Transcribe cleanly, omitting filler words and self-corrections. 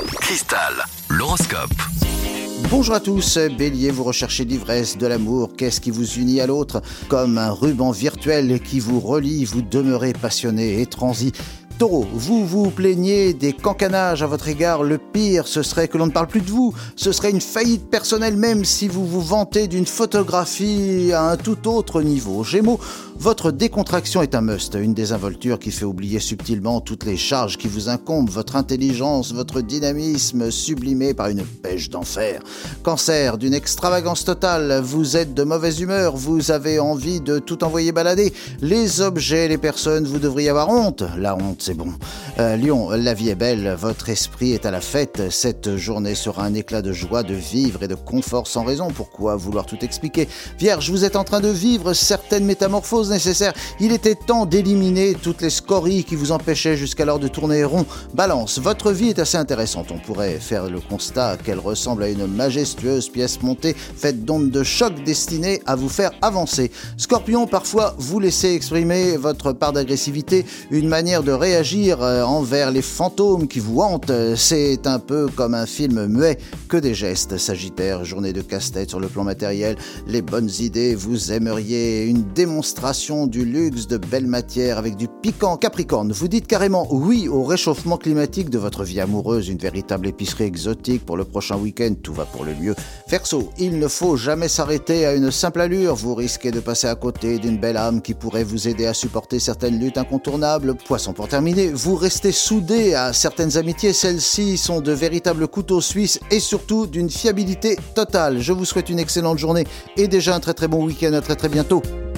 Cristal, l'horoscope. Bonjour à tous, Bélier, vous recherchez l'ivresse de l'amour. Qu'est-ce qui vous unit à l'autre? Comme un ruban virtuel qui vous relie, vous demeurez passionné et transi. Taureau, vous vous plaignez des cancanages à votre égard. Le pire, ce serait que l'on ne parle plus de vous. Ce serait une faillite personnelle même si vous vous vantez d'une photographie à un tout autre niveau. Gémeaux, votre décontraction est un must, une désinvolture qui fait oublier subtilement toutes les charges qui vous incombent, votre intelligence, votre dynamisme sublimé par une pêche d'enfer. Cancer, d'une extravagance totale, vous êtes de mauvaise humeur, vous avez envie de tout envoyer balader. Les objets, les personnes, vous devriez avoir honte. La honte, c'est bon. Lion, la vie est belle, votre esprit est à la fête. Cette journée sera un éclat de joie, de vivre et de confort sans raison. Pourquoi vouloir tout expliquer? Vierge, vous êtes en train de vivre certaines métamorphoses nécessaires. Il était temps d'éliminer toutes les scories qui vous empêchaient jusqu'alors de tourner rond. Balance, votre vie est assez intéressante. On pourrait faire le constat qu'elle ressemble à une majestueuse pièce montée faite d'ondes de choc destinées à vous faire avancer. Scorpion, parfois vous laissez exprimer votre part d'agressivité, une manière de réagir envers les fantômes qui vous hantent. C'est un peu comme un film muet, que des gestes. Sagittaire, journée de casse-tête sur le plan matériel, les bonnes idées, vous aimeriez une démonstration du luxe de belles matières avec du piquant. Capricorne, vous dites carrément oui au réchauffement climatique de votre vie amoureuse, une véritable épicerie exotique pour le prochain week-end, tout va pour le mieux. Verseau, il ne faut jamais s'arrêter à une simple allure, vous risquez de passer à côté d'une belle âme qui pourrait vous aider à supporter certaines luttes incontournables. Poisson, pour terminer, vous restez soudés à certaines amitiés, celles-ci sont de véritables couteaux suisses et surtout d'une fiabilité totale. Je vous souhaite une excellente journée et déjà un très très bon week-end, à très très bientôt.